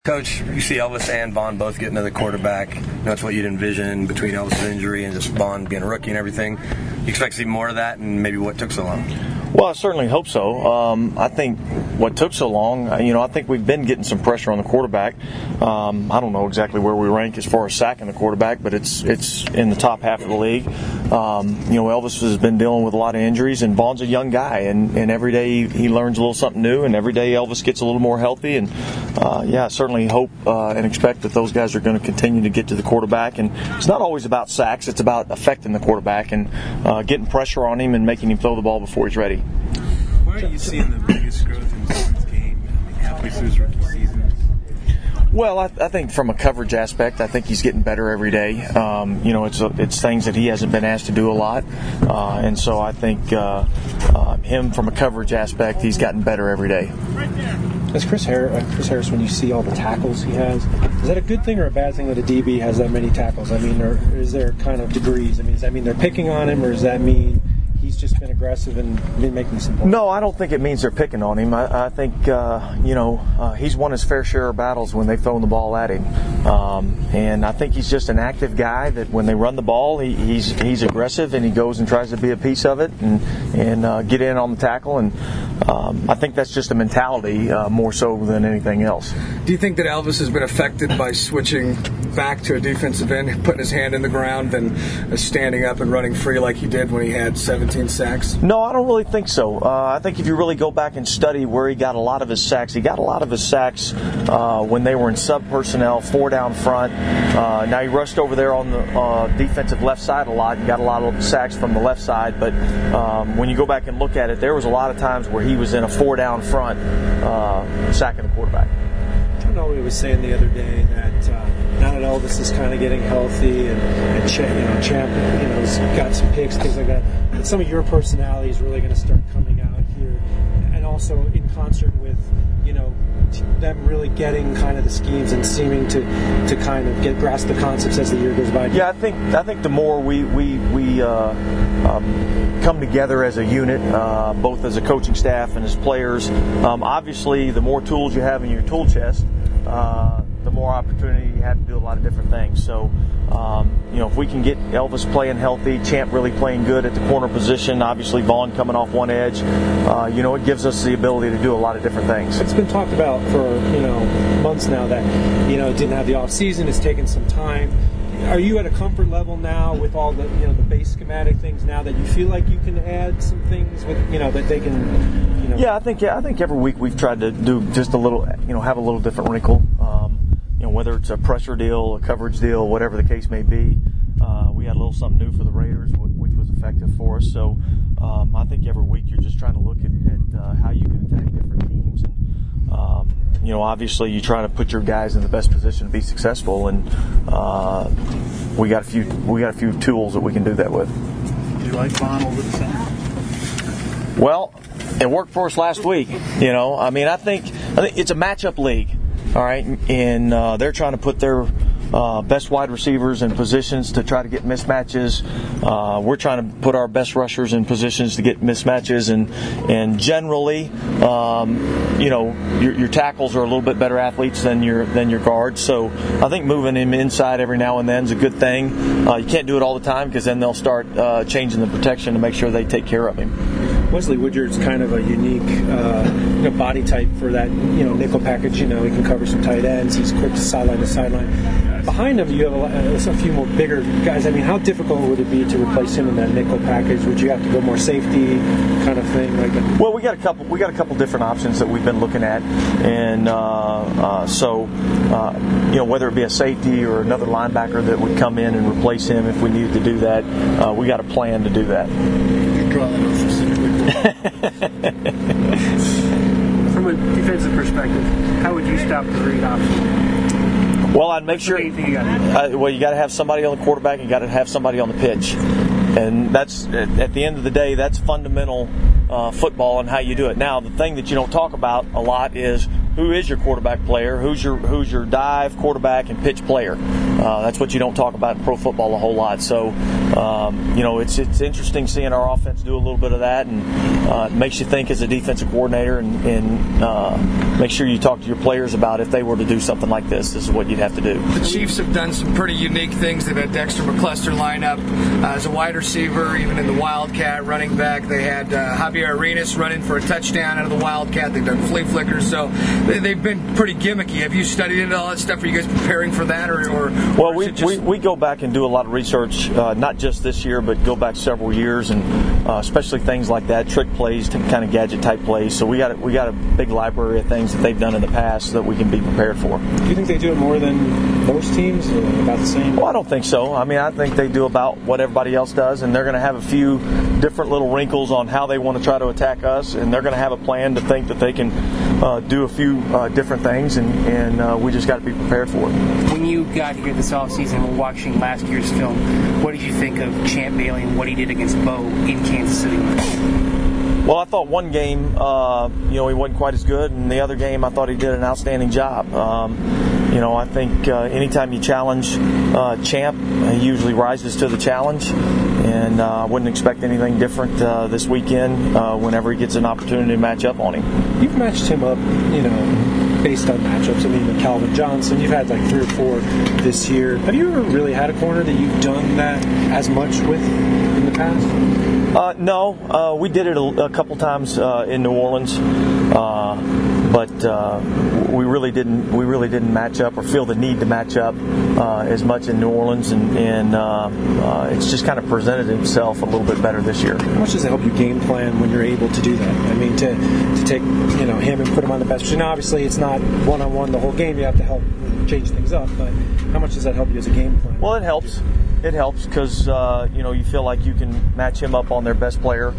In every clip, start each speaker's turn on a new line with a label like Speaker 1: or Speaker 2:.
Speaker 1: Coach, you see Elvis and Vaughn both getting to the quarterback. That's what you'd envision between Elvis' injury and just Vaughn being a rookie and everything. You expect to see more of that, and maybe what took so long?
Speaker 2: Well, I certainly hope so. I think what took so long, I think we've been getting some pressure on the quarterback. I don't know exactly where we rank as far as sacking the quarterback, but it's in the top half of the league. Elvis has been dealing with a lot of injuries, and Vaughn's a young guy, and every day he learns a little something new, and every day Elvis gets a little more healthy. And I certainly hope and expect that those guys are going to continue to get to the quarterback. And it's not always about sacks; it's about affecting the quarterback and getting pressure on him and making him throw the ball before he's ready.
Speaker 3: Where are you seeing the biggest growth in Vaughn's game halfway through his rookie season?
Speaker 2: Well, I think from a coverage aspect, I think he's getting better every day. It's things that he hasn't been asked to do a lot, and so I think him from a coverage aspect, he's gotten better every day.
Speaker 4: As Chris Harris, when you see all the tackles he has, is that a good thing or a bad thing that a DB has that many tackles? I mean, or is there kind of degrees? I mean, does that mean they're picking on him, or does that mean he's just been aggressive and been making some plays?
Speaker 2: No, I don't think it means they're picking on him. I think, he's won his fair share of battles when they've thrown the ball at him. And I think he's just an active guy that when they run the ball, he's aggressive and he goes and tries to be a piece of it and get in on the tackle. And I think that's just a mentality more so than anything else.
Speaker 3: Do you think that Elvis has been affected by switching back to a defensive end, putting his hand in the ground, than standing up and running free like he did when he had 17 sacks?
Speaker 2: No, I don't really think so. I think if you really go back and study where he got a lot of his sacks, when they were in sub-personnel, 4 down front. Now he rushed over there on the defensive left side a lot and got a lot of sacks from the left side, but when you go back and look at it, there was a lot of times where he was in a 4 down front sacking the quarterback.
Speaker 4: Tim Elway was saying the other day that now that Elvis is kind of getting healthy and Champ, has got some picks, things like that some of your personality is really going to start coming out here, and also in concert with them really getting kind of the schemes and seeming to kind of grasp the concepts as the year goes by.
Speaker 2: Yeah, I think the more we come together as a unit, both as a coaching staff and as players, obviously the more tools you have in your tool chest, the more opportunity you have to do a lot of different things. So, if we can get Elvis playing healthy, Champ really playing good at the corner position, obviously Vaughn coming off one edge, it gives us the ability to do a lot of different things.
Speaker 4: It's been talked about for, months now that, it didn't have the off season, it's taken some time. Are you at a comfort level now with all the, the base schematic things now that you feel like you can add some things with, that they can,
Speaker 2: Yeah, I think every week we've tried to do just a little, have a little different wrinkle. Whether it's a pressure deal, a coverage deal, whatever the case may be. We had a little something new for the Raiders, which was effective for us. So I think every week you're just trying to look at how you can attack different teams. And, obviously you try to put your guys in the best position to be successful. And we got a few tools that we can do that with.
Speaker 3: Do you like Vaughn over the center?
Speaker 2: Well, it worked for us last week. I think it's a matchup league. All right, and they're trying to put their best wide receivers in positions to try to get mismatches. We're trying to put our best rushers in positions to get mismatches, and generally, your tackles are a little bit better athletes than your guards. So I think moving him inside every now and then is a good thing. You can't do it all the time because then they'll start changing the protection to make sure they take care of him.
Speaker 4: Wesley Woodyard's kind of a unique body type for that nickel package. He can cover some tight ends. He's quick to sideline. Behind him, you have a few more bigger guys. I mean, how difficult would it be to replace him in that nickel package? Would you have to go more safety kind of thing like that?
Speaker 2: Well, we got a couple different options that we've been looking at, and whether it be a safety or another linebacker that would come in and replace him if we needed to do that, we got a plan to do that.
Speaker 5: From a defensive perspective, how would you stop the read option?
Speaker 2: Well, I'd make sure.
Speaker 5: You got
Speaker 2: to have somebody on the quarterback, and you got to have somebody on the pitch, and that's at the end of the day, that's fundamental football and how you do it. Now, the thing that you don't talk about a lot is who is your quarterback player, who's your dive quarterback and pitch player. That's what you don't talk about in pro football a whole lot. So It's interesting seeing our offense do a little bit of that, and it makes you think as a defensive coordinator, and make sure you talk to your players about if they were to do something like this is what you'd have to do.
Speaker 3: The Chiefs have done some pretty unique things. They've had Dexter McCluster line up as a wide receiver, even in the Wildcat running back. They had Javier Arenas running for a touchdown out of the Wildcat. They've done flea flickers, so they've been pretty gimmicky. Have you studied into all that stuff? Are you guys preparing for that,
Speaker 2: Well, we go back and do a lot of research, not just this year, but go back several years, and especially things like that, trick plays, kind of gadget type plays. So we got a big library of things that they've done in the past so that we can be prepared for.
Speaker 4: Do you think they do it more than most teams, or about the same?
Speaker 2: Well, I don't think so. I mean, I think they do about what everybody else does, and they're going to have a few different little wrinkles on how they want to try to attack us, and they're going to have a plan to think that they can do a few different things, and we just got to be prepared for it.
Speaker 5: When you got here this offseason and were watching last year's film, what did you think of Champ Bailey and what he did against Bo in Kansas City?
Speaker 2: Well, I thought one game, he wasn't quite as good, and the other game I thought he did an outstanding job. I think anytime you challenge Champ, he usually rises to the challenge, and I wouldn't expect anything different this weekend whenever he gets an opportunity to match up on him.
Speaker 4: You've matched him up, based on matchups. I mean, with Calvin Johnson, you've had like 3 or 4 this year. Have you ever really had a corner that you've done that as much with in the past?
Speaker 2: No, we did it a couple times in New Orleans, but we really didn't match up or feel the need to match up as much in New Orleans, and it's just kind of presented itself a little bit better this year.
Speaker 4: How much does it help you game plan when you're able to do that? I mean, to take him and put him on the best position. Obviously, it's not one-on-one the whole game. You have to help change things up, but how much does that help you as a game plan?
Speaker 2: Well, it helps. It helps because you feel like you can match him up on their best player,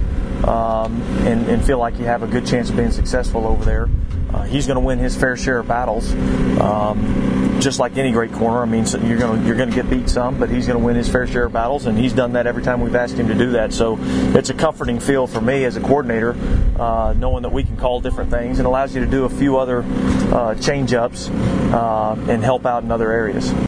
Speaker 2: and feel like you have a good chance of being successful over there. He's going to win his fair share of battles, just like any great corner. I mean, so you're going to get beat some, but he's going to win his fair share of battles, and he's done that every time we've asked him to do that. So it's a comforting feel for me as a coordinator, knowing that we can call different things, and allows you to do a few other change-ups and help out in other areas.